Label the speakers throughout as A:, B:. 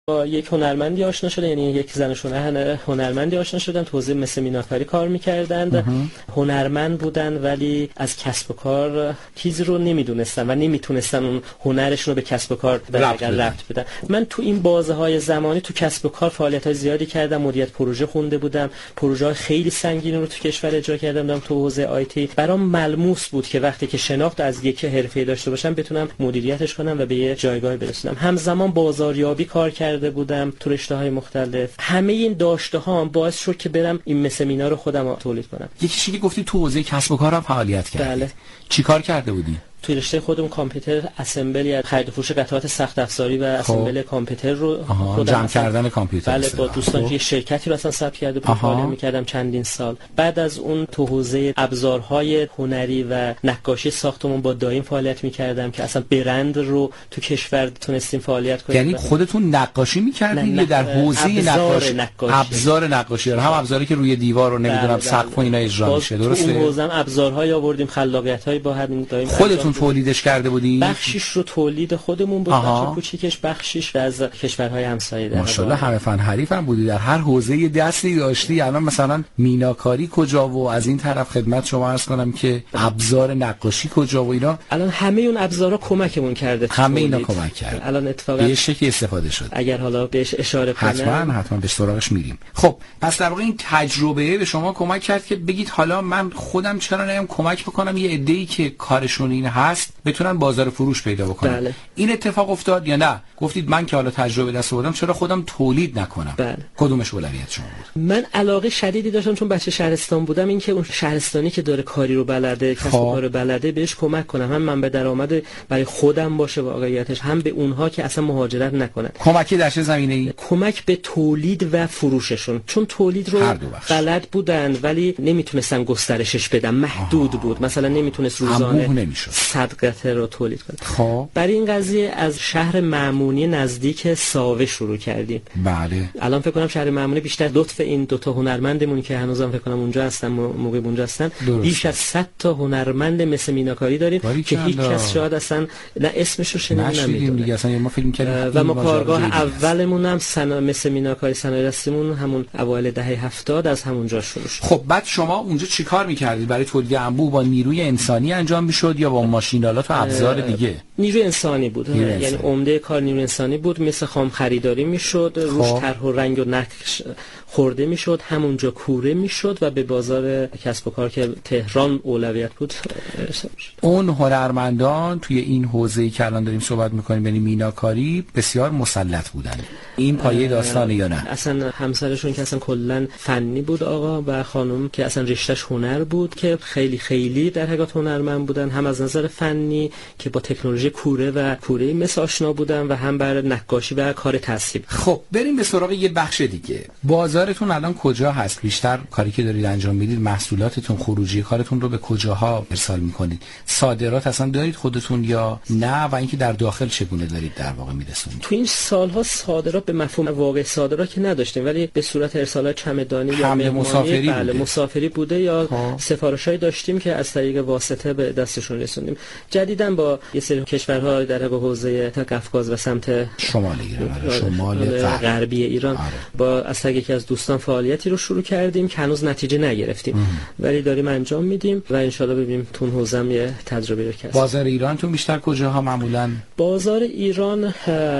A: با یک هنرمندی آشنا شدم، یعنی یک زن هنرمندی آشنا شدم تو حوزه مثل میناکاری کار می‌کردند. هنرمند بودن ولی از کسب و کار چیزی رو نمیدونستن و نمیتونستن اون هنرشون رو به کسب و کار ربط بدن. من تو این بازه‌های زمانی تو کسب و کار فعالیت‌های زیادی کردم، مدیریت پروژه خونده بودم، پروژه‌های خیلی سنگین رو تو کشور اجرا کردم تو حوزه آیتی. برام ملموس بود که وقتی که شناخت از یک حرفه‌ای داشته باشم بتونم مدیریتش کنم و به یه جایگاهی برسونم. همزمان بازاریابی کار کرده بودم تو رشته‌های مختلف. همه این داشته‌هام باعث شد که برم این مثل مینا رو خودم تولید کنم.
B: یکی چیزی گفتی تو حوزه کسب و کارم فعالیت کردی.
A: بله.
B: چی کار کرده بودی؟
A: توی رشته خودم کامپیوتر اسمبل یا خرید و فروش قطعات سخت افزاری و اسمبل کامپیوتر رو خودم
B: جمع کردن کامپیوتر.
A: بله، با دوستان توی شرکتی رو اصلا ثبت کرده بودم، فعالیت می‌کردم چندین سال. بعد از اون تو حوزه ابزارهای هنری و نقاشی ساختمون با دایم فعالیت می‌کردم که اصلا برند رو تو کشور تونستیم فعالیت کنیم.
B: یعنی خودتون نقاشی می‌کردین یا در حوزه نقاشی؟ ابزار نقاشی، هم ابزاری که روی دیوار رو نمیدونم سقف و اینا اجرا میشه، درسته؟
A: اون حوزه ابزارهای آوردیم، خلاقیت‌های با همین دایم
B: خودتون تولیدش کرده بودی؟
A: بخشش رو تولید خودمون بود، بخش کوچیکش بخشش از کشورهای همسایه.
B: ماشاءالله همه فن حریف هم بودی، در هر حوزه دستی داشتی. الان مثلا میناکاری کجا و از این طرف خدمت شما عرض کنم که ابزار نقاشی کجا و اینا.
A: الان همه اون ابزارا کمکمون کرده،
B: همه اینا کمک کرد.
A: الان اتفاقا
B: به شکلی استفاده شد.
A: اگر حالا بهش اشاره کنم
B: حتما به سراغش میریم. خب پس در واقع این تجربه به شما کمک کرد که بگید حالا من خودم چرا نیم کمک بکنم یه عده‌ای که کارشون این هست بتونن بازار فروش پیدا بکنن.
A: بله.
B: این اتفاق افتاد یا نه؟ گفتید من که حالا تجربه دست آوردم چرا خودم تولید نکنم؟
A: بله.
B: کدومش اولویت شما بود؟
A: من علاقه شدیدی داشتم چون بچه شهرستان بودم، این که اون شهرستانی که داره کاری رو بلده، کسب و کار بلده، بهش کمک کنم، هم منبع درآمد برای خودم باشه واقعیتش، هم به اونها که اصلا مهاجرت نکنن.
B: کمکی در چه زمینه‌ای؟
A: کمک به تولید و فروششون، چون تولید رو بلد بودن ولی نمیتونستن گسترشش بدن، محدود بود. مثلا نمیتونست روزانه 100 قطعه رو تولید کنه.
B: خب
A: برای این قضیه از شهر معمونی نزدیک ساوه شروع کردیم.
B: بله.
A: الان فکر کنم شهر معمونی بیشتر لطف این دو تا هنرمندمون که هنوزم فکر کنم اونجا هستن، موقع اونجا هستن، بیش از 100 تا هنرمند مثل میناکاری داریم که هیچ کس شاید اصلا نه اسمش رو شنیده نمیدونه.
B: اصلا ما فیلم کردیم
A: و ما کارگاه اولمون هم مثل میناکاری صنایع دستیمون همون اوایل دهه 70 از همونجا شروع شد.
B: خب بعد شما اونجا چیکار می‌کردید؟ برای تولید انبوه با نیروی انسانی انجام می‌شد یا با ماشین‌آلات و ابزار دیگه؟
A: نیروی انسانی بود. یعنی عمده کار نیروی انسانی بود. مثل خام خریداری میشد، روش طرح و رنگ و نقش خورده میشد، همونجا کوره میشد و به بازار کسب و کار که تهران اولویت بود ارسال میشد.
B: اون هنرمندان توی این حوزه‌ای که الان داریم صحبت می‌کنیم یعنی میناکاری بسیار مسلط بودن. این پایه داستانه یا نه؟
A: اصلا همسرشون که اصلا کلا فنی بود آقا و خانم که اصلا رشتهش هنر بود که خیلی در حقیقت هنرمند بودن، هم از نظر فنی که با تکنولوژی کوره مثل آشنا بودن و هم بر نقاشی و کار تصویر.
B: خب بریم به سراغ یه بخش دیگه. بازارتون الان کجا هست؟ بیشتر کاری که دارید انجام میدید، محصولاتتون، خروجی کارتون رو به کجاها ارسال میکنید؟ صادرات اصلا دارید خودتون یا نه و اینکه در داخل چگونه دارید در واقع میرسونید؟
A: تو این سالها صادرات به مفهوم واقع صادرات که نداشتیم، ولی به صورت ارسالات چمدانی یا
B: مسافری
A: بله مسافری بوده یا سفارشای داشتیم که از طریق واسطه به دستشون رسوندیم. جدیداً با یه سری کشورها در حوزه قفقاز و سمت
B: شمال ایران، شمال
A: غربی ایران با از طریق یکی از دوستان فعالیتی رو شروع کردیم که هنوز نتیجه نگرفتیم ولی داریم انجام میدیم و ان شاءالله ببینیم تو حوزه یه تجربه رو کسب.
B: بازار ایران تو بیشتر کجاها معمولاً؟
A: بازار ایران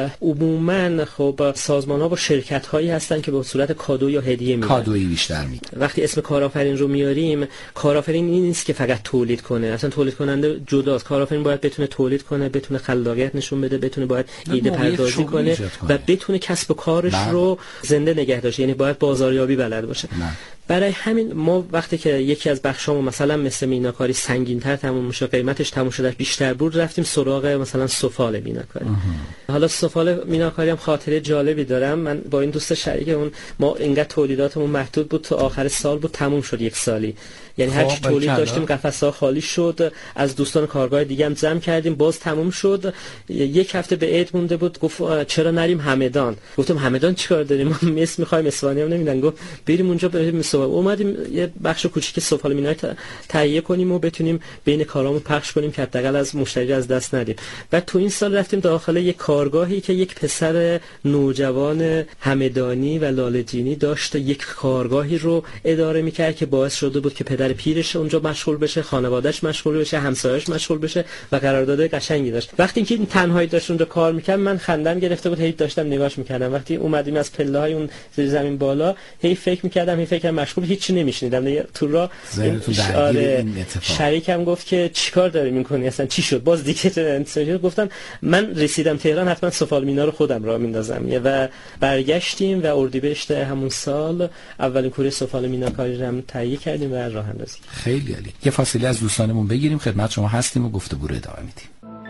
A: عموماً خب سازمان‌ها با شرکت‌هایی هستن که به صورت کادو یا هدیه میدن.
B: کادویی بیشتر میدن.
A: وقتی اسم کارآفرین رو میاریم، کارآفرین این نیست که فقط تولید کنه، اصلا تولید کننده جداست. کارآفرین باید بتونه تولید کنه، بتونه خلاقیت نشون بده، بتونه باید ایده پردازی کنه و بتونه کسب و کارش رو زنده نگه داشته، یعنی باید بازاریابی بلد باشه. برای همین ما وقتی که یکی از بخشامون مثلا مثل میناکاری سنگین‌تر تموم میشه، قیمتش تموم شده بیشتر بود، رفتیم سراغ مثلا سفال میناکاری. حالا سفال میناکاری هم خاطره جالبی دارم. من با این دوست شریکمون ما اینقدر تولیداتمون محدود بود، تا آخر سال بود تموم شد، یک سالی، یعنی هر چی تولید داشتیم قفس‌ها خالی شد، از دوستان کارگاه دیگه هم جمع کردیم، باز تموم شد. یک هفته به عید مونده بود، گفت چرا نریم همدان؟ گفتم همدان چیکار داریم؟ ما مس می‌خوایم، اسپانی هم نمیدن. گفت بریم اونجا بریم اومدیم یه بخش کوچیک سفال مینای تهیه کنیم و بتونیم بین کارامون پخش کنیم که حداقل از مشتری از دست ندیم. بعد تو این سال رفتیم داخل یک کارگاهی که یک پسر نوجوان همدانی و لاله‌جینی داشت، یک کارگاهی رو اداره میکرد که باعث شده بود که پدر پیرش اونجا مشغول بشه، خانواده‌اش مشغول بشه، همسایه‌اش مشغول بشه و قرارداد قشنگی داشت. وقتی که تنهایی داشت اونجا کار میکرد من خندم گرفته بود، هی داشتم نگاهش میکردم. وقتی اومدیم از پله‌های اون زیر زمین بالا هی فکر میکردم مشغول هیچ نمیشنیدم. تو را شریکم گفت که چیکار داری میکنی، اصلا چی شد؟ باز دیگه انتظاری گفتم من رسیدم تهران حتما سفال مینا رو خودم راه میندازم. و برگشتیم و اردیبهشت همون سال اولین کوره سفال مینا کاری رو تهیه کردیم و راه اندازی.
B: خیلی عالی. یه فاصله از دوستانمون بگیریم، خدمت شما هستیم و گفتگو رو ادامه میدیم.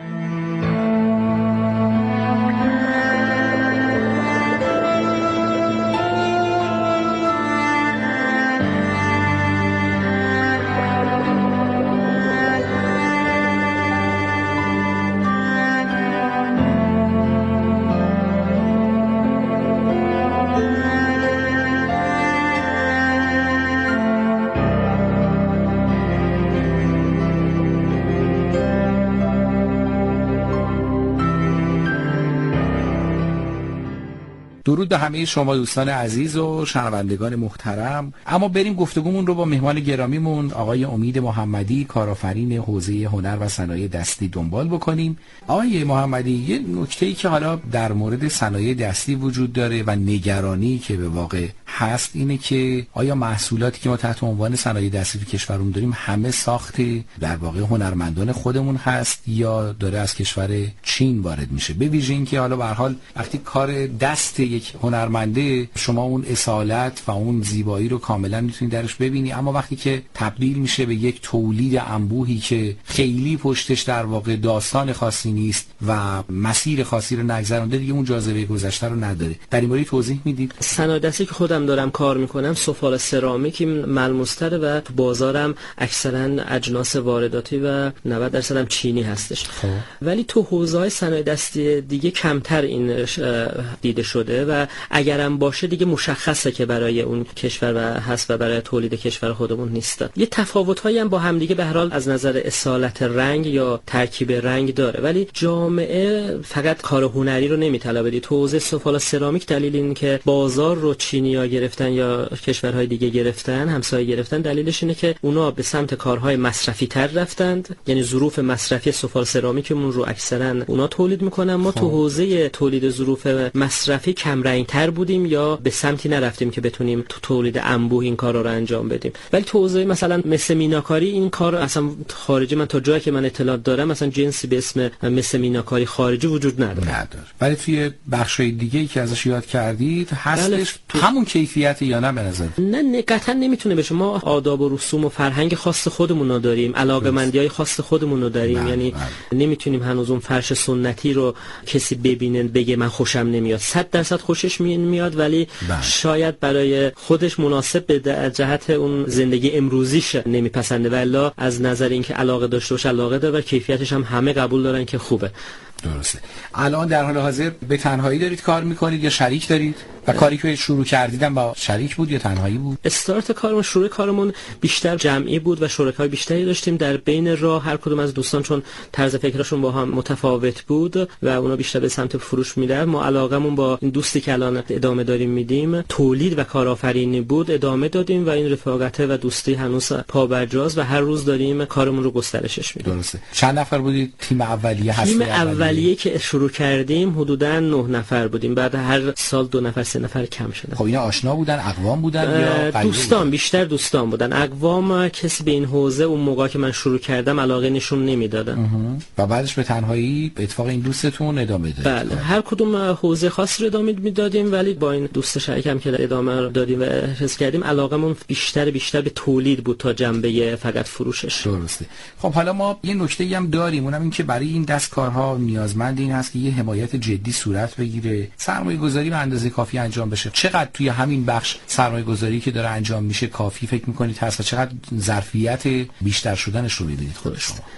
B: درود به همه شما دوستان عزیز و شنوندگان محترم. اما بریم گفتگومون رو با مهمان گرامیمون آقای امید محمدی، کارآفرین حوزه هنر و صنایع دستی دنبال بکنیم. آقای محمدی، یه نکته‌ای که حالا در مورد صنایع دستی وجود داره و نگرانی که به واقع هست اینه که آیا محصولاتی که ما تحت عنوان صنایع دستی تو کشورمون داریم همه ساخت در واقع هنرمندان خودمون هست یا داره از کشور چین وارد میشه؟ به ویژه اینکه حالا به هر حال وقتی کار دست یک هنرمنده شما اون اصالت و اون زیبایی رو کاملا میتونید درش ببینی، اما وقتی که تبدیل میشه به یک تولید انبوهی که خیلی پشتش در واقع داستان خاصی نیست و مسیر خاصی رو نگذرونده، دیگه اون جاذبه گذشته رو نداره. در این مورد توضیح میدید؟
A: صنایع دستی که خودم دارم کار میکنم سفال سرامیکی ملموس‌تره و تو بازارم اکثرا اجناس وارداتی و 90% هم چینی هستش. ولی تو حوزه‌های صنایع دستی دیگه کمتر این دیده شده و اگرم باشه دیگه مشخصه که برای اون کشور و هست و برای تولید کشور خودمون نیست. یه تفاوت‌هایی هم با هم دیگه به هر حال از نظر اصالت رنگ یا ترکیب رنگ داره، ولی جامعه فقط کار هنری رو نمی‌طلبه. تو حوزه سفال سرامیک دلیل این که بازار رو چینی‌ها گرفتن یا کشورهای دیگه گرفتن، همسایه گرفتن، دلیلش اینه که اونا به سمت کارهای مصرفی تر رفتند، یعنی ظروف مصرفی سفال سرامیکمون رو اکثرا اونا تولید میکنن. ما تو حوزه تولید ظروف مصرفی کم رنگ تر بودیم یا به سمتی نرفتیم که بتونیم تو تولید انبوه این کارا رو انجام بدیم. ولی تو حوزه مثلا مثل میناکاری این کار اصلا خارجی، من تا جایی که من اطلاعات دارم مثلا جنسی به اسم مثل میناکاری خارجی وجود نداره.
B: ولی توی بخشای دیگه‌ای که ازش یاد کردید هستش همون کیفیت یا نه؟ به نظر
A: نه قطعا نمیتونه بشه. ما آداب و رسوم و فرهنگ خاص خودمون رو داریم، علاقه‌مندی‌های خاص خودمون رو داریم. یعنی نمیتونیم هنوز اون فرش سنتی رو کسی ببینه بگه من خوشم نمیاد. 100% خوشش میاد ولی شاید برای خودش مناسب به جهت اون زندگی امروزیش نمیپسنده، ولی از نظر اینکه علاقه داشته باشه علاقه داره و کیفیتش هم همه قبول دارن که خوبه.
B: درسته. الان در حال حاضر به تنهایی دارید کار میکنید یا شریک دارید؟ و کاری که شروع کردیدم با شریک بود یا تنهایی بود؟
A: استارت کارمون، شروع کارمون بیشتر جمعی بود و شرکای بیشتری داشتیم. در بین راه هر کدوم از دوستان چون طرز فکرشون با هم متفاوت بود و اونا بیشتر به سمت فروش میرن، ما علاقمون با این دوستی که الان ادامه داریم میدیم تولید و کارآفرینی بود، ادامه دادیم و این رفاقت و دوستی هنوز پابرجاست و هر روز داریم کارمون رو گسترشش میدیم.
B: درسته. چند نفر بودید تیم اولیه؟
A: تیم اولیه که شروع کردیم حدوداً 9 نفر بودیم، بعد هر سال 2 نفر 3 نفر کم شدن.
B: خب اینا آشنا بودن، اقوام بودن یا
A: دوستان
B: بودن؟
A: بیشتر دوستان بودن. اقوام کسی به این حوزه اون موقع که من شروع کردم علاقه نشون نمیدادن.
B: و بعدش به تنهایی به اتفاق این دوستتون ادامه دادید؟
A: بله، هر کدوم حوزه خاصی رو ادامه میدادیم، ولی با این دوست شریکم که ادامه دادیم و حس کردیم علاقمون بیشتر به تولید بود تا جنبه فقط فروشش.
B: درسته. خب حالا ما یه نکته‌ای هم داریم، اونم این که برای این دستکارها نیازمند این هست که یه حمایت جدی صورت بگیره، سرمایه‌گذاری به اندازه کافی انجام بشه. چقدر توی همین بخش سرمایه‌گذاری که داره انجام میشه کافی فکر می‌کنید هست و چقدر ظرفیت بیشتر شدنش رو می‌بینید خود شما؟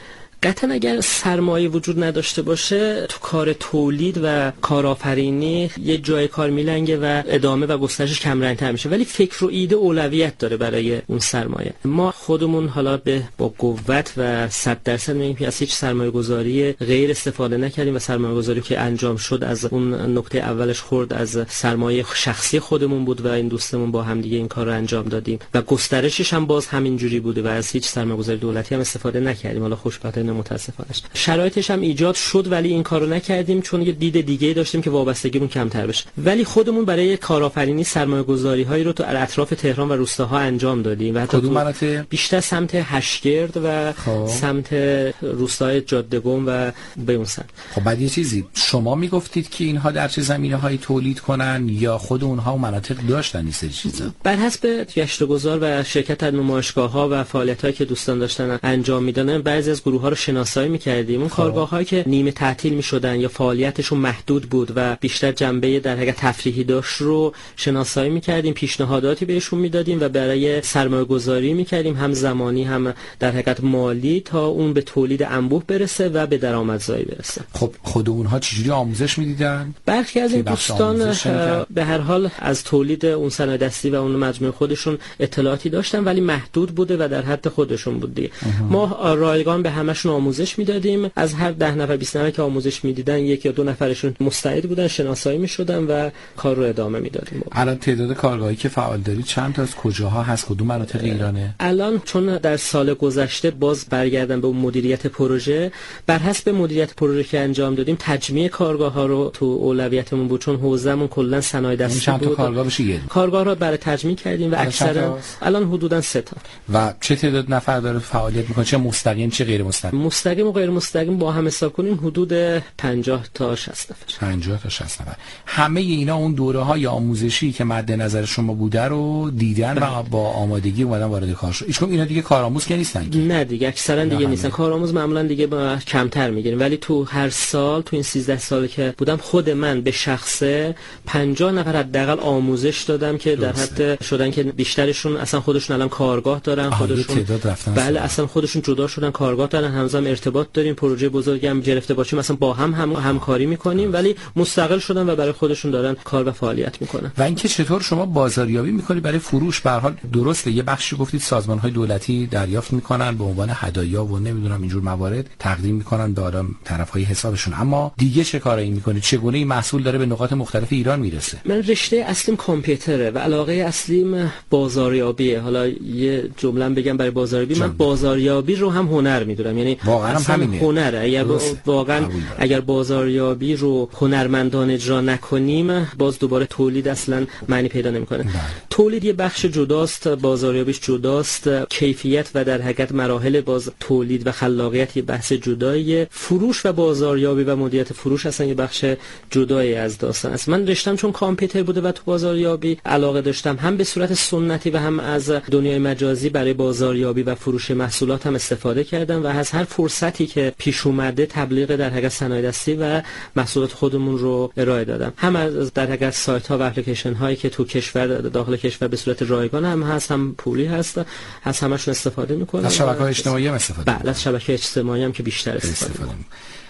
A: قطعا اگر سرمایه وجود نداشته باشه تو کار تولید و کارآفرینی یه جای کار میلنگه و ادامه و گسترشش کم رنگ‌تر میشه، ولی فکر و ایده اولویت داره برای اون سرمایه. ما خودمون حالا با قوت و 100% میگیم که از هیچ سرمایه‌گذاری غیر استفاده نکردیم و سرمایه‌گذاری که انجام شد از اون نکته اولش خورد از سرمایه شخصی خودمون بود و این دوستمون با هم دیگه این کار رو انجام دادیم و گسترشش هم باز همین جوری بوده و از هیچ سرمایه‌گذاری دولتی هم استفاده نکردیم. حالا خوشبختانه متاسفانه شرایطش هم ایجاد شد ولی این کارو نکردیم چون یه دید دیگه‌ای داشتیم که وابستگیمون کمتر بشه. ولی خودمون برای کارآفرینی سرمایه‌گذاری‌هایی رو تو اطراف تهران و روستاها انجام دادیم و حتی
B: کدوم مناطق؟
A: بیشتر سمت هشگرد و سمت روستای جاده‌گم و به اون سمت.
B: خب بعد یه چیزی شما میگفتید که اینها در چه زمینه‌هایی تولید کنن یا خود اونها مناطق داشتن این سری چیزا؟
A: بر حسب گشت‌وگذار و شرکت در نمایشگاه‌ها و فعالیت‌هایی که دوستان داشتن انجام میدادن بعضی از گروه‌ها رو شناسایی می‌کردیم. اون کارگاه‌هایی که نیمه تعطیل می‌شدن یا فعالیتشون محدود بود و بیشتر جنبه در حقیقت تفریحی داشت رو شناسایی می‌کردیم، پیشنهاداتی بهشون میدادیم و برای سرمایه‌گذاری می‌کردیم هم زمانی هم در حقیقت مالی تا اون به تولید انبوه برسه و به درآمدزایی برسه.
B: خب خود اونها چجوری آموزش میدیدن؟
A: برخی از این دوستان به هر حال از تولید اون صنایع دستی و اون مجموعه خودشون اطلاعاتی داشتن ولی محدود بوده و در حد خودشون بوده. ما رایگان به همشون آموزش میدادیم. از هر 10 نفر 20 نفر که آموزش میدیدن 1 یا 2 نفرشون مستعد بودن، شناسایی میشدن و کار رو ادامه میدادیم.
B: الان تعداد کارگاهی که فعال دارید چند تا از کجاها هست؟ کدوم مناطق ایرانه؟
A: الان چون در سال گذشته باز برگردن به اون مدیریت پروژه، بر حسب مدیریت پروژه که انجام دادیم تجمیع کارگاه ها رو تو اولویتمون بود چون حوزهمون کلا صنایع دستی بود.
B: چند تا کارگاه بشه یه
A: کارگاه رو برای تجمیع کردیم و اکثرا الان حدوداً 3 تا.
B: و چه تعداد نفر داره فعالیت میکنه؟ چه مستقیم چه غیر مستقیم؟
A: مستقیم و غیر مستقیم با هم حساب کنیم حدود 50 تا 60 نفر.
B: 50 تا 60 نفر. همه اینا اون دوره‌های آموزشی که مد نظر شما بوده رو دیدن و با آمادگی اومدن وارد کار شد. هیچ اینا دیگه کارآموز که نیستن که؟
A: نه دیگه اکثرا دیگه نیستن. کارآموز معمولا دیگه با کمتر میگیریم ولی تو هر سال تو این 13 سالی که بودم خود من به شخصه 50 نفر حداقل آموزش دادم که در حد شدن که بیشترشون اصلا خودشون الان کارگاه دارن، خودشون بله اصلا خودشون جدا شدن کارگاه دارن، همزمان ارتباط داریم، پروژه بزرگی هم گرفته باشیم مثلا با هم همکاری میکنیم ولی مستقل شدن و برای خودشون دارن کار و فعالیت میکنن.
B: و اینکه چطور شما بازاریابی میکنید برای فروش؟ به هر حال درسته یه بخشی گفتید سازمان‌های دولتی دریافت میکنن به عنوان هدایا و نمیدونم اینجور موارد تقدیم میکنن به آدم طرفهای حسابشون، اما دیگه چه کارایی میکنید؟ چگونه این محصول داره به نقاط مختلف ایران میرسه؟
A: من رشته اصلیم کامپیوتره و علاقه اصلیم بازاریابیه. حالا یه جمله بگم برای بازاریابی، من بازاریابی رو هم هنر میدونم، یعنی
B: واقعا همینه.
A: هنره. اگر واقعا اگر بازاریابی رو هنرمندان اجرا نکنیم باز دوباره تولید اصلا معنی پیدا نمیکنه. تولید یه بخش جداست، بازاریابیش جداست، کیفیت و در حقیقت مراحل باز تولید و خلاقیت یه بحث جداییه. فروش و بازاریابی و مدیریت فروش اصلا یه بخش جدایی از داستان است. من رشتم چون کامپیوتر بوده و تو بازاریابی علاقه داشتم هم به صورت سنتی و هم از دنیای مجازی برای بازاریابی و فروش محصولات هم استفاده کردم و از هر فرصتی که پیش اومده تبلیغ در حقیقت صنایع دستی و محصولات خودمون رو ارائه دادم. هم از در حقیقت سایت ها و اپلیکیشن هایی که تو کشور داخل کشور به صورت رایگان هم هست هم پولی هست، از همشون استفاده میکنم.
B: از شبکه‌های اجتماعی هم استفاده.
A: بله از شبکه اجتماعی هم که بیشتر استفاده میکنم.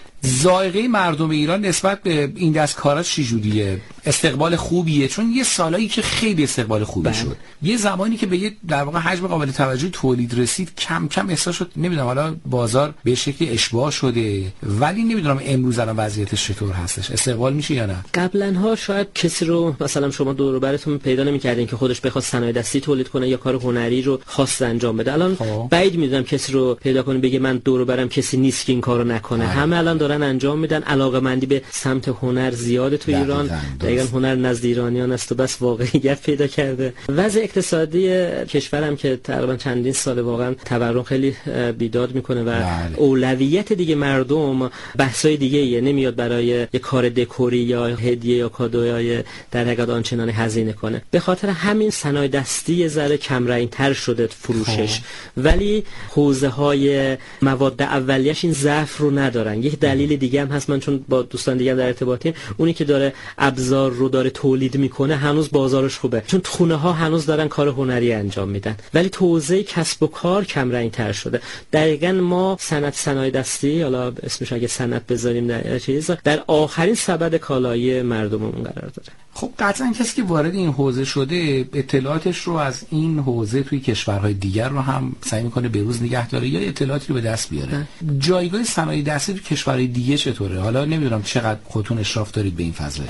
B: ذائقه مردم ایران نسبت به این دستکارا چجوریه؟ استقبال خوبیه؟ چون یه سالایی که خیلی استقبال خوبی شد، یه زمانی که به یه در واقع حجم قابل توجهی تولید رسید کم کم احساس شد نمیدونم حالا بازار به شکلی اشباع شده، ولی نمیدونم امروز الان وضعیتش چطور هستش، استقبال میشه یا نه؟
A: قبلنها شاید کسی رو مثلا شما دور و برتون پیدا نمی‌کردین که خودش بخواد صنایع دستی تولید کنه یا کار هنری رو خاص انجام بده. الان بعید میدونم کسی رو پیدا کنه بگه من دور و برم کسی نیست که این کارو نکنه. همه الان دارن انجام میدن. علاقه‌مندی به سمت هنر زیاده تو ایران. دقیقاً هنر نزد ایرانیان است و بس واقعیت پیدا کرده. وضع اقتصادی کشورم که تقریبا چندین سال واقعا تورم خیلی بیداد میکنه و اولویت دیگه مردم بحثای دیگه نمیاد برای یه کار دکوری یا هدیه یا کادوی در حقیقت آنچنان هزینه کنه. به خاطر همین صنایع دستی یه ذره کم رنگ‌تر شده فروشش، ولی حوزه‌های مواد اولیه‌اش این ضعف رو ندارن. یک دلیل دلیل دیگه هم هست، من چون با دوستان دیگه در ارتباطیم، اونی که داره ابزار رو داره تولید میکنه هنوز بازارش خوبه، چون خونه ها هنوز دارن کار هنری انجام میدن، ولی تو حوزه کسب و کار کم رنگ‌تر شده. دقیقاً ما صنایع دستی، حالا اسمش اگه صنعت بذاریم در چیز، در آخرین سبد کالایی مردممون قرار داره.
B: خب قطعاً کسی که وارد این حوزه شده اطلاعاتش رو از این حوزه توی کشورهای دیگر رو هم سعی میکنه به روز نگه داره یا اطلاعاتی رو به دست بیاره. جایگاه صنایع دستی تو کشورهای دیگه چطوره؟ حالا نمیدونم چقدر خودتون اشراف دارید به این فضله.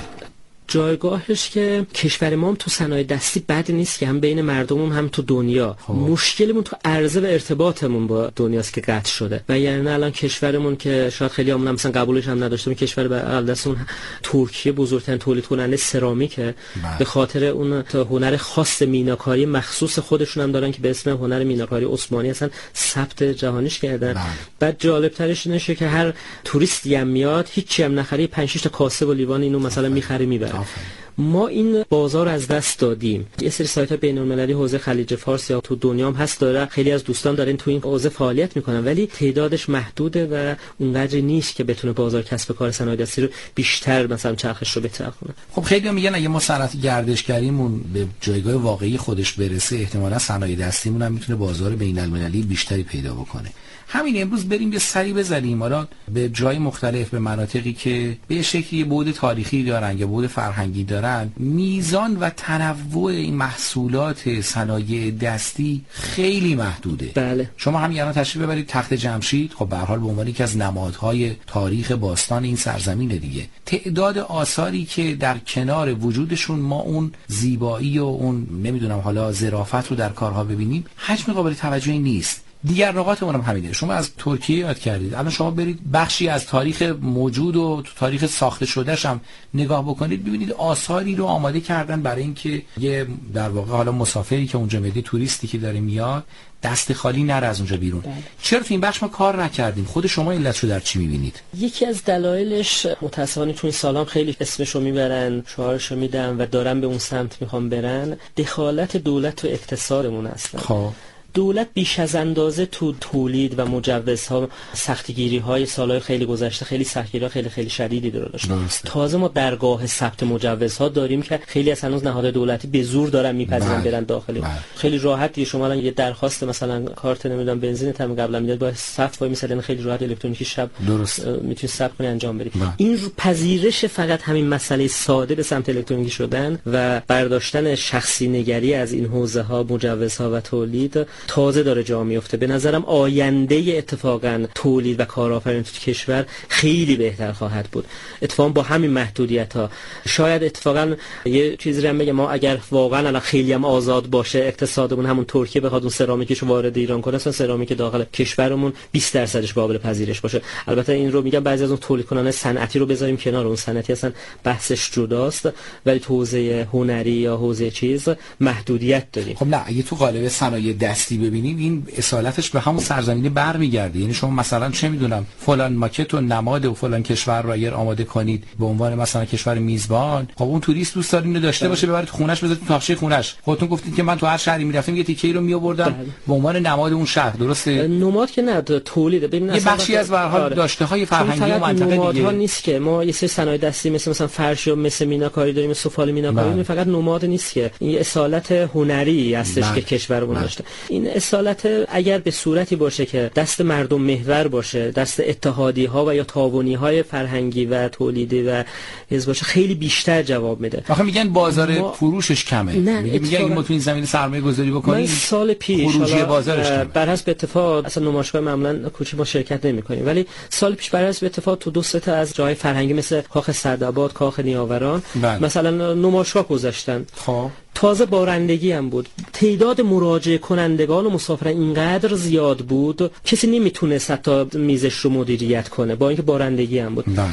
A: جایگاهش که کشور ما هم تو صنایع دستی بد نیست که هم بین مردمم هم تو دنیا. مشکلمون تو عرضه و ارتباطمون با دنیاست که قطع شده. و یعنی الان کشورمون که شاید خیلی همون مثلا قبولش هم نداشتیم، کشور به دستمون ترکیه بزرگترین تولید کننده سرامیکه، به خاطر اون هنر خاص میناکاری مخصوص خودشون هم دارن که به اسم هنر میناکاری عثمانی اصلا ثبت جهانیش کردن. بعد جالب ترش اینه که هر توریستی هم میاد هیچی هم نخری 5 6 تا کاسه و لیوان اینو مثلا میخره میبره. ما این بازار از دست دادیم. یه سری سایت‌های بین‌المللی حوزه خلیج فارس یا تو دنیا هم هست، داره خیلی از دوستان دارن تو این حوزه فعالیت میکنن، ولی تعدادش محدوده و اونقدر نیست که بتونه بازار کسب کار صنایع دستی رو بیشتر مثلا چرخش رو بهتر کنه.
B: خب خیلی میگن اگه ما صنعت گردشگریمون به جایگاه واقعی خودش برسه، احتمالاً صنایع دستیمون هم میتونه بازار بین‌المللی بیشتری پیدا بکنه. همین امروز بریم یه سری بزنیم حالا به جای مختلف، به مناطقی که به شکلی بعد تاریخی دارن یا بعد فرهنگی دارن. میزان و تنوع این محصولات صنایع دستی خیلی محدوده.
A: بله.
B: شما همین الان تشریف ببرید تخت جمشید، خب به هر حال به عنوان یکی از نمادهای تاریخ باستان این سرزمین دیگه، تعداد آثاری که در کنار وجودشون ما اون زیبایی و اون نمیدونم حالا ظرافت رو در کارها ببینیم، حجم قابل توجهی نیست. دیگر نقاطمون هم همینه. شما از ترکیه یاد کردید، الان شما برید بخشی از تاریخ موجود و تاریخ ساخته شدهش هم نگاه بکنید، ببینید آثاری رو آماده کردن برای اینکه یه در واقع حالا مسافری که اونجا میاد، توریستی که داره میاد، دست خالی نره از اونجا بیرون. چرا تو این بخش ما کار نکردیم؟ خود شما علتشو در چی میبینید؟
A: یکی از دلایلش متأسفانه تو این سالام خیلی اسمشو میبرن، شعارشو میدن و دارن به اون سمت میخوام برن، دخالت دولت تو اقتصادمون هستن.
B: خب
A: دولت بیش از اندازه تو تولید و مجوزها سختگیری‌های سالهای خیلی گذشته، خیلی سختگیری‌ها خیلی شدیدی داشت. تازه ما درگاه ثبت مجوزها داریم که خیلی از هنوز نهاد دولتی به زور دارن میپذیرن برن داخلی. خیلی راحت دیگه شما الان یه درخواست مثلا کارت نمیدونم بنزینت هم قبلا میداد با صف وای میسدن، خیلی راحت الکترونیکی شب میتونی ثبت کنی انجام بدی. این پذیرش فقط همین مسئله ساده به سمت الکترونیکی شدن و برداشتن شخصی نگری از این حوزه‌ها، مجوزها و تولید تازه داره جا میفته. به نظرم آینده اتفاقا تولید و کارآفرینی تو کشور خیلی بهتر خواهد بود. اتفاقا با همین محدودیت‌ها شاید اتفاقا یه چیزی هم بگم، ما اگر واقعا الان خیلی هم آزاد باشه اقتصادمون، همون ترکیه بخواد اون سرامیکش وارد ایران کنه، اصلا سرامیک داخل کشورمون 20% قابل پذیرش باشه. البته این رو میگم بعضی از اون تولید کننده صنعتی رو بذاریم کنار، اون صنعتی اصلا بحثش جداست، ولی تو حوزه هنری یا حوزه چیز محدودیت داریم.
B: خب نه، اگه تو قالب صنایع دستی ببینیم این اصالتش به همون سرزمینه برمیگرده. یعنی شما مثلا چه میدونم فلان ماکت و نماد و فلان کشور رو اگر آماده کنید به عنوان مثلا کشور میزبان، خب اون توریست دوست داره اینو داشته باشه، ببرید خونش بذارید تو تاقچه خونش. خودتون گفتید که من تو هر شهری میرفتم یه تیکه‌ای رو میآوردم به عنوان نماد اون شهر، درسته؟
A: نماد که نه، تولید. ببین
B: یه بخشی از به هر حال داشته‌های فرهنگی و منطقه دیگه.
A: نمادها نیست که ما یه سری صنایع دستی مثلا فرش و مثل میناکاری داریم، سفال میناکاری، فقط نماد نیست که این اصالت هنری هستش که کشورمون داشته. این اصالت اگر به صورتی باشه که دست مردم محور باشه، دست اتحادی‌ها و یا تعاونی‌های فرهنگی و تولیدی و حزب باشه، خیلی بیشتر جواب میده.
B: آخه میگن بازار فروشش کمه. میگن اگه ما تو این زمینه سرمایه گذاری بکنیم،
A: من سال پیش
B: خروجی بازارش کمه.
A: بر حسب اتفاق اصلا نمایشگاه معمولا کوچیک ما شرکت نمی‌کنیم، ولی سال پیش بر حسب اتفاق تو 2 تا از جای فرهنگی مثل کاخ سعدآباد، کاخ نیاوران مثلا نمایشگاه گذاشتن.
B: خب
A: تازه بارندگی هم بود، تعداد مراجعه کنندگان و مسافران اینقدر زیاد بود کسی نمیتونست حتی میزش رو مدیریت کنه با اینکه بارندگی هم بود.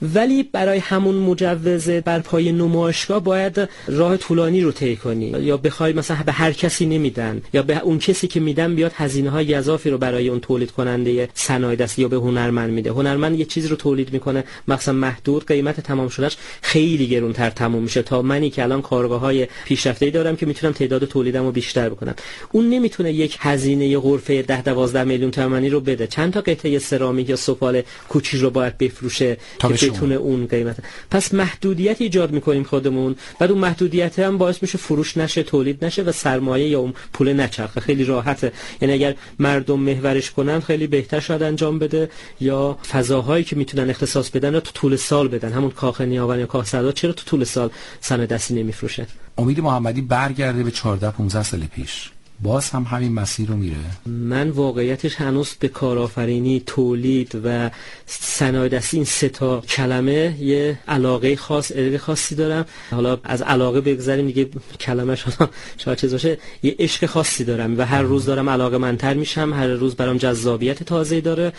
A: ولی برای همون مجوز بر پای نمایشگاه باید راه طولانی رو طی کنی، یا بخوای مثلا به هر کسی نمیدن یا به اون کسی که میدن بیاد هزینه‌های اضافی رو برای اون تولید کننده صنایع دستی یا به هنرمند میده. هنرمند یه چیزی رو تولید میکنه مثلا محدود، قیمت تمام شدهش خیلی گرونتر تموم میشه تا منی که الان کارگاه‌های پیشرفته‌ای دارم که میتونم تعداد تولیدمو بیشتر بکنم. اون نمیتونه یک هزینه غرفه 10-12 میلیون تومانی رو بده، چند تا قطعه سرامیک یا سفال کوچیک رو باید بفروشه که بتونه اون قیمت. پس محدودیت ایجاد میکنیم خودمون، بعد اون محدودیت هم باعث میشه فروش نشه، تولید نشه و سرمایه یا اون پول نچرخه. خیلی راحته، یعنی اگر مردم محورش کنن خیلی بهتر شاید انجام بده، یا فضاهایی که میتونن اختصاص بدن رو تو طول سال بدن. همون کاخ نیاوران یا کاخ سعادت چرا تو طول سال صنایع دستی نمیفروشه؟
B: امید محمدی برگرده به 14-15 سال پیش، باز هم همین مسیر رو میره.
A: من واقعیتش هنوز به کارآفرینی، تولید و صنایع دستی این سه تا کلمه یه علاقه خاص، علاقه خاصی دارم. حالا از علاقه بگذریم دیگه، کلمه شاید چیز باشه، یه عشق خاصی دارم و هر روز دارم علاقه‌مندتر میشم، هر روز برام جذابیت تازه‌ای داره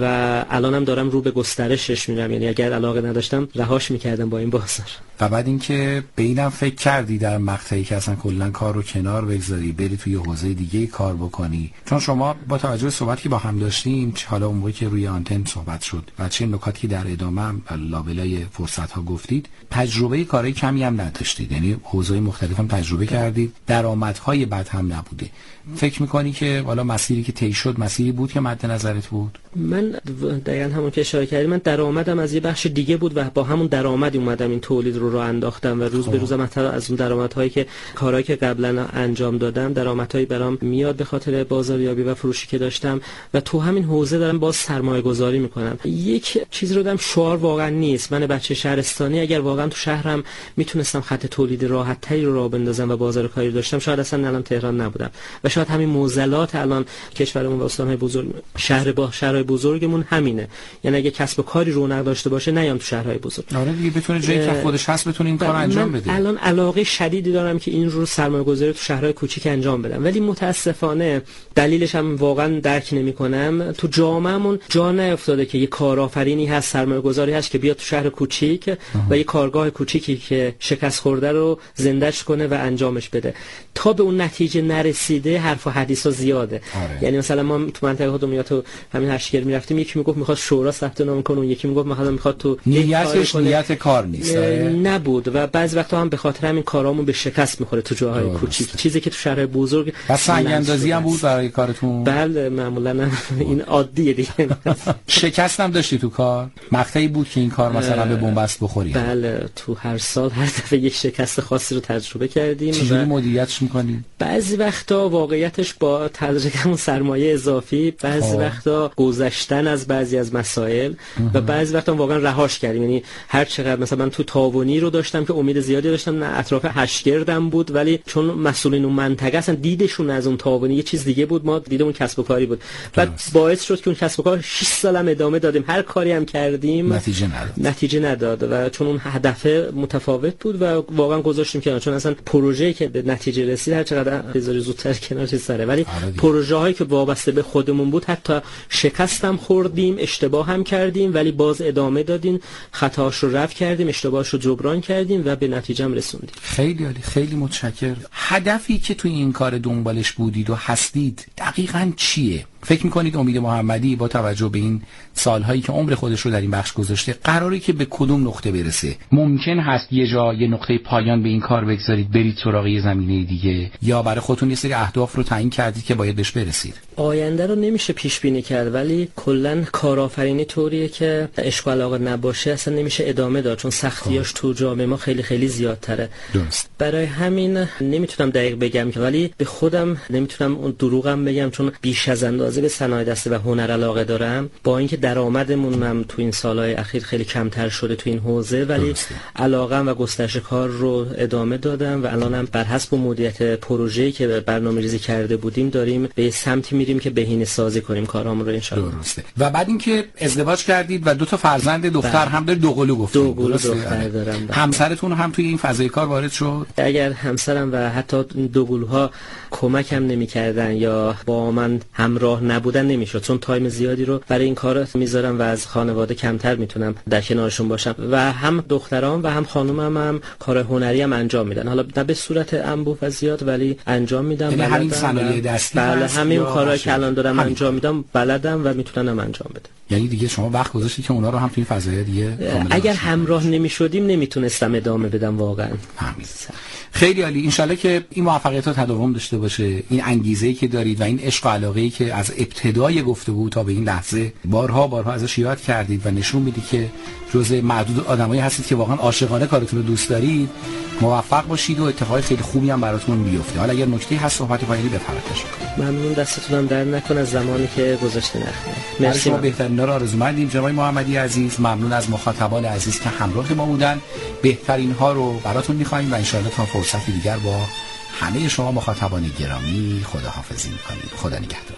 A: و الانم دارم رو به گسترشش میرم. یعنی اگر علاقه نداشتم رهاش میکردم با این بازار.
B: و بعد اینکه به اینم فکر کردی در مقطعی که اصلا کلا کار رو کنار بگذاری بری توی حوزه دیگه کار بکنی، چون شما با توجه به صحبتی که با هم داشتیم، حالا اون موقعی که روی آنتن صحبت شد و چه نکاتی در ادامه هم لابلای فرصت ها گفتید، تجربه کاری کمی هم نداشتید، یعنی حوزه‌های مختلف هم تجربه کردید، درآمدهای بد هم نبوده. فکر میکنی که حالا مسیری که طی شد مسیری بود که مد نظرت بود؟
A: من دقیقاً همون که اشاره کردی، من درآمدم از یه بخش دیگه بود و با همون درآمد اومدم این تولید رو راه انداختم و روز به روز مثلا از اون درآمدهایی که کارهایی که قبلا انجام دادم درآمدهایی برام میاد به خاطر بازاریابی و فروشی که داشتم و تو همین حوزه دارم باز سرمایه گذاری میکنم. یک چیز رو دارم، شعار واقعا نیست. من بچه شهرستانی اگر واقعا تو شهرم میتونستم خط تولید راحت تری رو راه بندازم و بازار کاری داشتم، شاید اصلا الان تهران نبودم و شاید همین معضلات الان کشورمون و استان‌های بزرگ، شهرهای بزرگمون همینه. یعنی اگه کسب و کاری رونق داشته باشه نیام تو شهرهای بزرگ.
B: آره دیگه، بتونه جایی که خودش هست بتونه این کارو انجام بده.
A: الان علاقه شدیدی دارم که این رو سرمایه‌گذاری تو شهرهای کوچیک انجام بدم، ولی متاسفانه دلیلش هم واقعا درک نمی‌کنم. تو جامعهمون جا نیافتاده که یه کارآفرینی هست، سرمایه‌گذاری هست که بیاد تو شهر کوچیک و یه کارگاه کوچیکی که شکست خورده رو زنده‌اش کنه و انجامش بده. تا به اون نتیجه نرسیده حرف و حدیثا زیاده. یعنی مثلا ما تو منطقه خودمون یا تو همین هشتگر میرفتیم، یکی میگفت میخواد شورا ثبت نام کنه، یکی میگفت میخواد تو
B: نیت کار نیست
A: نبود و بعضی وقتا هم به خاطر همین کارامون به شکست میخوره تو جاهای کوچیک، چیزی که تو شهرهای بزرگ
B: و سنگ اندازی هم بود برای کارتون.
A: بله معمولا این عادیه دیگه.
B: شکست هم داشتی تو کار؟ مقطعی بود که این کار مثلا به بنبست بخوری؟
A: بله، تو هر سال هر دفعه یک شکست خاصی رو تجربه کردیم.
B: چجوری مدیریتش می‌کنی؟
A: بعضی وقتا واقعیتش با تدریجاً سرمایه اضافی، بعضی وقتا گذشتن از بعضی از مسائل و بعضی وقتا واقعا رهاش کردیم. یعنی هر چقدر مثلا من تو تاوانی رو داشتم که امید زیادی داشتم، نه اطراف هشتگردم بود، ولی چون مسئولین اون منطقه اصلا دیدشون از اون تاوانی یه چیز دیگه بود، ما دیدمون کسب و کاری بود. بعد باعث شد که اون کسب و کار 6 سالم ادامه دادیم، هر کاری هم کردیم نتیجه نداد و چون اون هدف متفاوت بود و واقعا گذاشتیم کنار، چون اصلا پروژه‌ای که به نتیجه رسید هر چقدر بذاری زودتر کنار سره، ولی پروژه‌هایی که وابسته به خودمون بود حتی شکستم خوردیم، اشتباه هم کردیم، ولی باز ادامه دادیم، خطاش رو رفع کردیم، اشتباهش رو جبران کردیم و به نتیجه هم رسوندیم.
B: خیلی عالی، خیلی متشکرم. هدفی که توی این کار دنبالش بودید و هستید دقیقاً چیه؟ فکر می‌کنید امید محمدی با توجه به این سال‌هایی که عمر خودش رو در این بخش گذاشته قراری که به کدوم نقطه برسه؟ ممکن هست یه جا یه نقطه پایان به این کار بگذارید برید سراغ یه زمینه دیگه، یا برای خودتون یه سری اهداف رو تعیین کردید که باید بهش برسید؟
A: آینده رو نمیشه پیش بینی کرد، ولی کلا کارآفرینی طوریه که عشق و علاقه نباشه اصلا نمیشه ادامه داد، چون سختیاش تو جامعه ما خیلی خیلی زیادتره.
B: درست.
A: برای همین نمیتونم دقیق بگم که، ولی به خودم نمیتونم اون دروغم بگم، چون بیش از اندازه به صنایع دستی و هنر علاقه دارم. با اینکه درآمدمون هم تو این سالهای اخیر خیلی کمتر شده تو این حوزه، ولی علاقم و گسترش کار رو ادامه دادم و الانم بر حسب مدیریت پروژه‌ای که برنامه‌ریزی کرده بودیم داریم به سمتی میریم که بهینه سازی کنیم کارامون رو ان شاءالله.
B: درسته. و بعد اینکه ازدواج کردید و 2 تا فرزند دختر هم دارید، دوقلو گفتید.
A: دوقلو دختر دارم.
B: همسرتون هم توی این فضای کار وارد شد؟
A: اگر همسرم و حتی دوقلوها کمکم نمی‌کردن یا با من همراه همراه نبودن نمیشد، چون تایم زیادی رو برای این کار میذارم و از خانواده کمتر میتونم در کنارشون باشم و هم دخترام و هم خانومم هم کار هنری هم انجام میدن، حالا نه به صورت انبوه و زیاد ولی انجام میدم.
B: یعنی همین صنایع دستی
A: بله همین کارهایی که الان دارم انجام میدم بلدم و میتونم انجام بدم.
B: یعنی دیگه شما وقت گذاشتید که اونا رو هم توی فضای دیگه
A: اگر همراه نمیشدیم نمیتونستم ادامه بدم واقعا.
B: همین. خیلی عالی. انشالله که این موفقیت‌ها تداوم داشته باشه، این انگیزه‌ای که دارید و این عشق و علاقه‌ای که از ابتدای گفتگو تا به این لحظه بارها ازش یاد کردید و نشون میدید که جزء معدود آدمایی هستید که واقعا عاشقانه کارتون رو دوست دارید. موفق باشید و اتفاقای خیلی خوبی هم براتون بیفته. حالا اگر نکته‌ای هست صحبت پایانی بفرمایید.
A: ممنون، دستتونم در نکنه از زمانی که گذاشتین اخیر. مرسی.
B: ما بهترینا رو آرزومندیم. جناب محمدی عزیز ممنون از مخاطبان عزیز که همراه ما بودن. بهترین ها رو براتون می‌خوایم و ان شاءالله تا فرصتی دیگر با همه شما مخاطبان گرامی خداحافظی می‌کنیم. خدا نگهدار.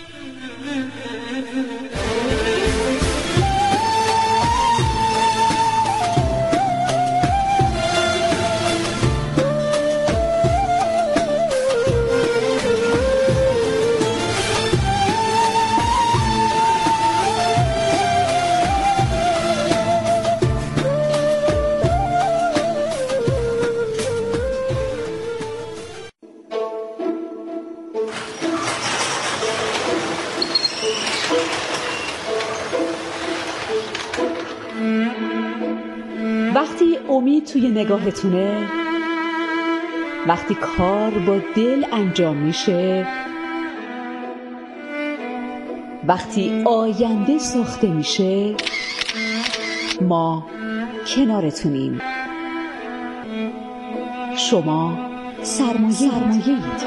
C: وقتی امید توی نگاهتونه، وقتی کار با دل انجام میشه، وقتی آینده ساخته میشه، ما کنارتونیم. شما سرمایه‌اید.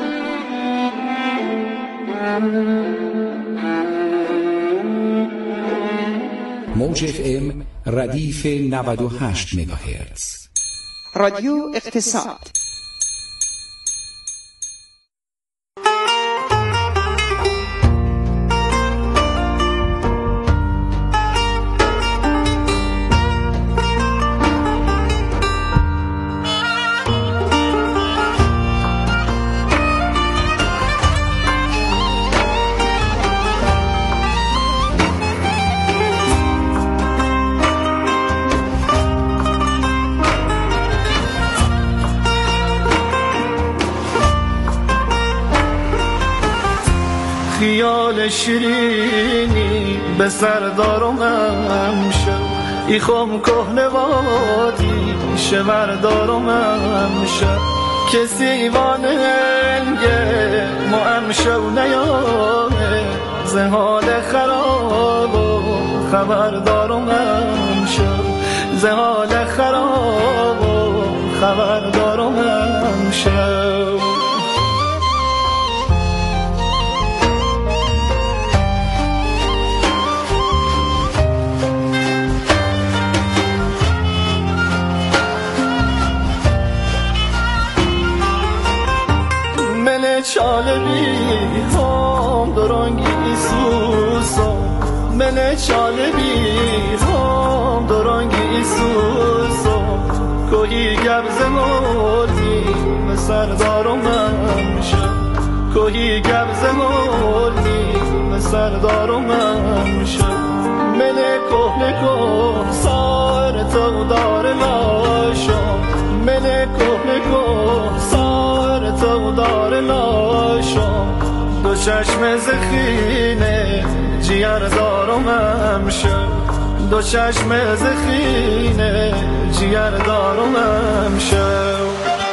B: موج FM ردیف 98 مگاهرتز.
D: رادیو اقتصاد.
E: خیال شیرینی به سردارم امشب ایخم کهنه وادی شوردارم امشب کسی واننگه ما امشب نیامه زهال خراب و خبردارم امشب زهال خراب و خبردارم امشب چاله بی هم درانگی سوسا من چاله بی هم درانگی سوسا کوهی گبز مولی به سردارم امشب کوهی گبز مولی به سردارم امشب من کهنه که سار تو دار لاشم من کهنه که سار تو دار لاشم دو چشم زخینه جیر دارم امشب دو چشم زخینه جیر دارم امشب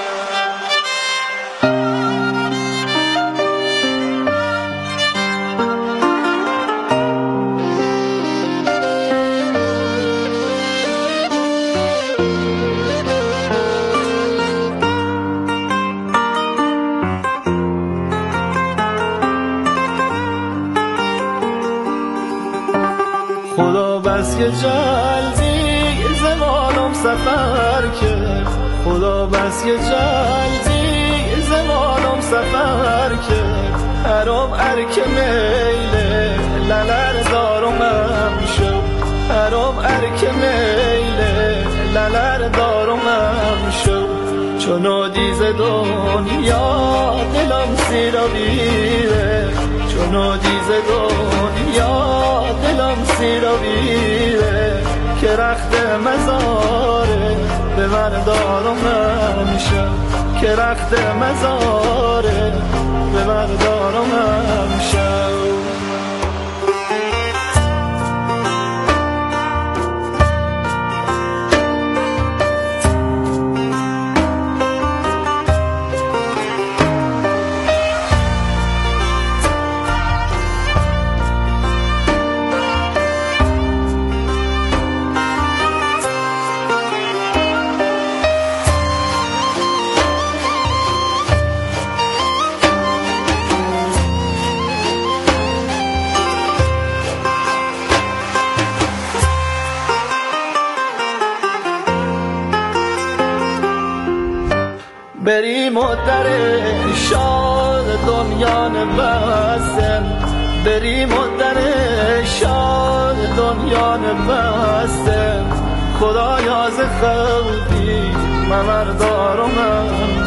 E: که جلدی زمانم سفر کرد خدا بس که جلدی زمانم سفر کرد هرام ارک میله للر دارم امشب هرام ارک میله للر دارم امشب چون دیز دنیا دلم سیرا بیره چون دیز دنیا دلم سیراویره که رخت مزاره به من دارم همیشه که رخت مزاره به من دارم همیشه بریم و در شاد دنیا نبستم بریم و در شاد دنیا نبستم خدایا ز خلقی ممردارم